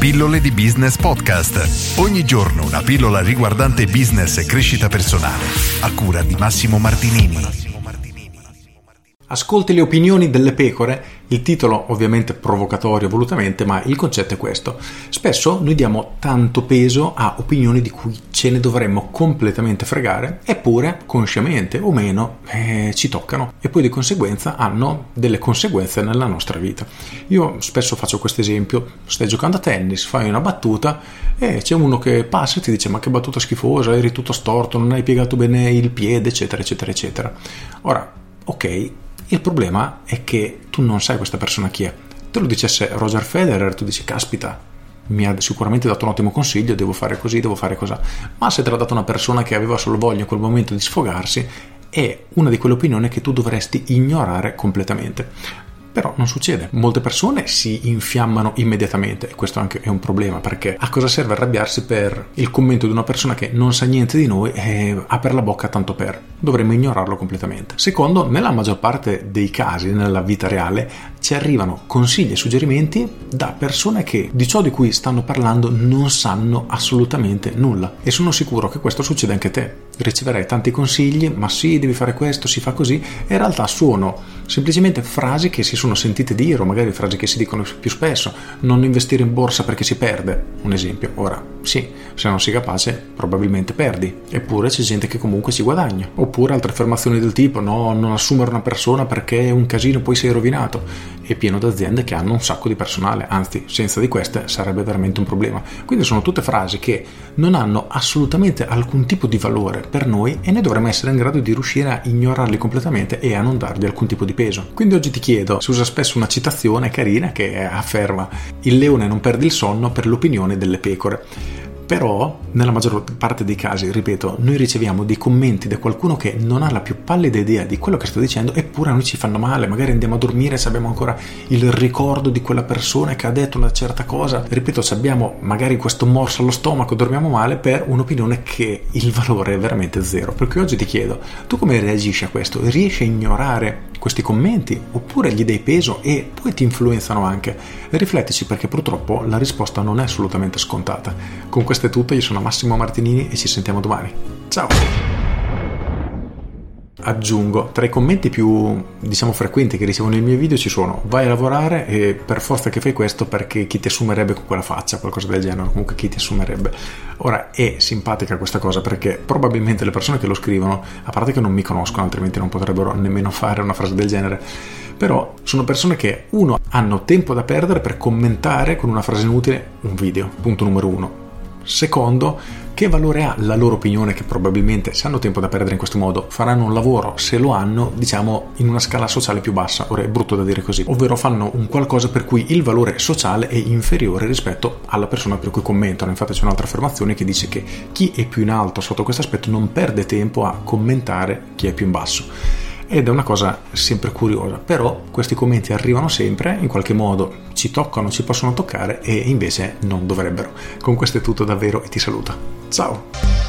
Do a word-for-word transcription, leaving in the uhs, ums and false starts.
Pillole di Business Podcast. Ogni giorno una pillola riguardante business e crescita personale. A cura di Massimo Martinini. Ascolti le opinioni delle pecore, il titolo ovviamente provocatorio volutamente, ma il concetto è questo. Spesso noi diamo tanto peso a opinioni di cui ce ne dovremmo completamente fregare, eppure, consciamente o meno, eh, ci toccano e poi di conseguenza hanno delle conseguenze nella nostra vita. Io spesso faccio questo esempio: stai giocando a tennis, fai una battuta e c'è uno che passa e ti dice: ma che battuta schifosa, eri tutto storto, non hai piegato bene il piede, eccetera eccetera eccetera. Ora, ok, il problema è che tu non sai questa persona chi è. Te lo dicesse Roger Federer, tu dici: caspita, mi ha sicuramente dato un ottimo consiglio, devo fare così, devo fare così. Ma se te l'ha dato una persona che aveva solo voglia in quel momento di sfogarsi, è una di quelle opinioni che tu dovresti ignorare completamente. Però non succede. Molte persone si infiammano immediatamente e questo anche è un problema, perché a cosa serve arrabbiarsi per il commento di una persona che non sa niente di noi e apre la bocca tanto per? Dovremmo ignorarlo completamente. Secondo, nella maggior parte dei casi nella vita reale ci arrivano consigli e suggerimenti da persone che di ciò di cui stanno parlando non sanno assolutamente nulla, e sono sicuro che questo succede anche a te. Riceverai tanti consigli: ma sì, devi fare questo, si fa così, e in realtà sono semplicemente frasi che si sono sentite dire, o magari frasi che si dicono più spesso: non investire in borsa perché si perde, un esempio. Ora sì, se non sei capace probabilmente perdi, eppure c'è gente che comunque ci guadagna. Oppure altre affermazioni del tipo: no, non assumere una persona perché è un casino, poi sei rovinato. È pieno di aziende che hanno un sacco di personale, anzi senza di queste sarebbe veramente un problema. Quindi sono tutte frasi che non hanno assolutamente alcun tipo di valore per noi e noi dovremmo essere in grado di riuscire a ignorarli completamente e a non dargli alcun tipo di peso. Quindi oggi ti chiedo: si usa spesso una citazione carina che afferma: il leone non perde il sonno per l'opinione delle pecore. Però nella maggior parte dei casi, ripeto, noi riceviamo dei commenti da qualcuno che non ha la più pallida idea di quello che sto dicendo, eppure a noi ci fanno male. Magari andiamo a dormire se abbiamo ancora il ricordo di quella persona che ha detto una certa cosa. Ripeto, se abbiamo magari questo morso allo stomaco, dormiamo male per un'opinione che il valore è veramente zero. Perché oggi ti chiedo: tu come reagisci a questo? Riesci a ignorare questi commenti oppure gli dai peso e poi ti influenzano anche? Riflettici, perché purtroppo la risposta non è assolutamente scontata. Con questo è tutto, io sono Massimo Martinini e ci sentiamo domani. Ciao! Aggiungo, tra i commenti più, diciamo, frequenti che ricevo nei miei video ci sono: vai a lavorare e per forza che fai questo perché chi ti assumerebbe con quella faccia, qualcosa del genere, comunque chi ti assumerebbe. Ora, è simpatica questa cosa perché probabilmente le persone che lo scrivono, a parte che non mi conoscono, altrimenti non potrebbero nemmeno fare una frase del genere, però sono persone che, uno, hanno tempo da perdere per commentare con una frase inutile un video, punto numero uno. Secondo, che valore ha la loro opinione, che probabilmente, se hanno tempo da perdere in questo modo, faranno un lavoro, se lo hanno, diciamo, in una scala sociale più bassa. Ora è brutto da dire così, ovvero fanno un qualcosa per cui il valore sociale è inferiore rispetto alla persona per cui commentano. Infatti c'è un'altra affermazione che dice che chi è più in alto sotto questo aspetto non perde tempo a commentare chi è più in basso. Ed è una cosa sempre curiosa, però questi commenti arrivano sempre, in qualche modo ci toccano, ci possono toccare, e invece non dovrebbero. Con questo è tutto davvero e ti saluto. Ciao!